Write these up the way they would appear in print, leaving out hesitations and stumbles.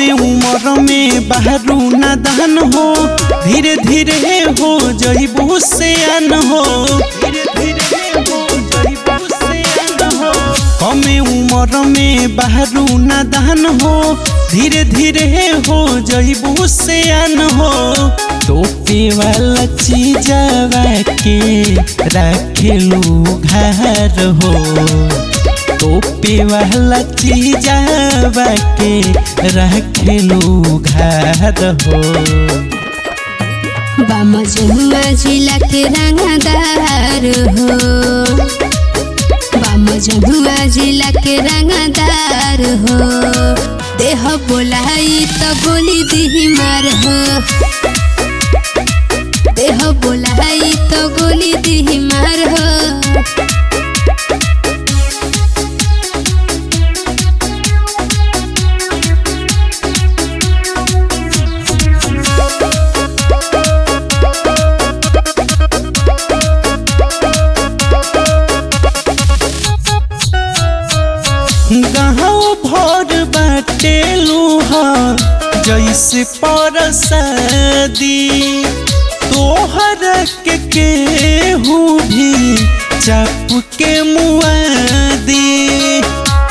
कमे उम्र में बहरू नादान हो, धीरे धीरे हो जइबू सियान हो, धीरे धीरे हो जइबू सियान हो। कमे उम्र में बहरू नादान हो, धीरे धीरे हो जइबू सियान हो। टोपे वाला चीजवा के रखेलू घर हो, टोपे वाला चीजवा के रखेलू घर हो। बामजनुआ जिला के रंगदार हो, बामजनुआ जिला के रंगदार हो। देह बोलाई तो गोली दी मार हो, देह बोलाई तो गोली दी मार हो। गाँव भर बाटे लूहा जैसे परसादी, तोहर के केहू भी चाप के मुआदी।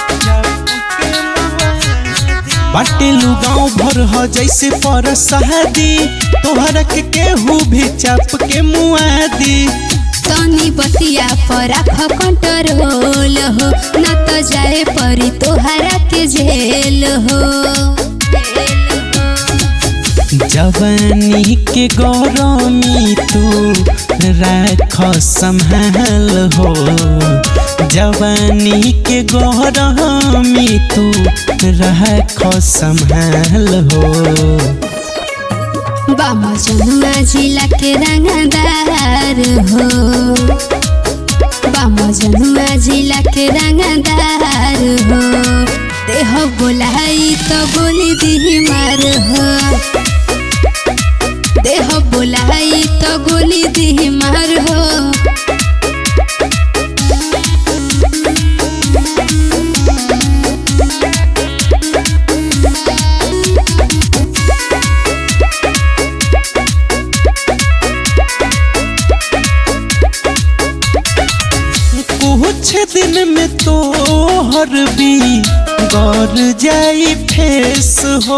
बाटेलू गाँव भर ह जैसे परसादी, तोहर के केहू भी चाप के मुआदी। तनी बतिया पर आँख कंट्रोल हो, न तो जाए परी तोहरा के जेल हो। जवानी के गौरमी तू राख संभाल हो, जवानी के गौरमी तू राख संभाल हो। बामजनुआ जिला के रंगदार हो, बामजनुआ जिला के रंगदार हो। देह बोलाई तो गोली दी मार हो, देह बोलाई तो गोली दी मार हो। कुछ दिन में तोहर भी गौर जाई फेस हो,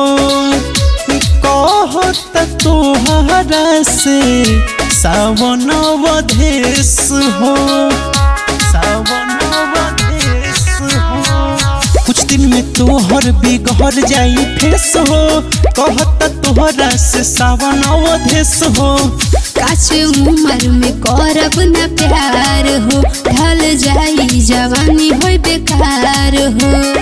कहत तोहरा से सावन वधेस हो, सावन वधेस हो। कुछ दिन में तोहर भी गौर जाई फेस हो, कहत तोहरा से सावन वधेस हो। काच उमर में करब न प्यार हो, ढल जाई जवानी हो बेकार हो।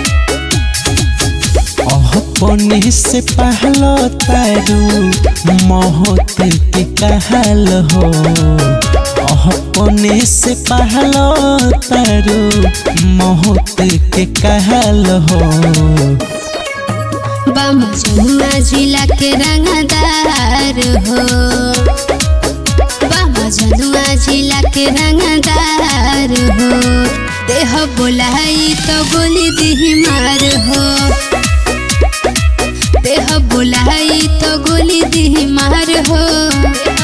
अपने से पहलो तारू मौत के कहल हो, अपने से पहलो तारू मौत के कहल हो। बामजनुआ जिला के रंगदार हो, बामजनुआ जिला के रंगदार हो। देह बोलाई तो गोली दी मार हो, देह बोलाई तो गोली दी मार हो।